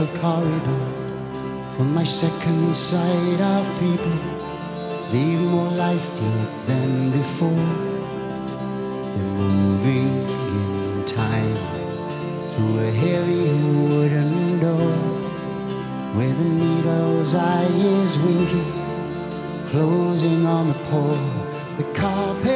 a corridor for my second sight of people. Leave more lifeblood than before. They're moving in time through a heavy wooden door, where the needle's eye is winking, closing on the poor. The carpet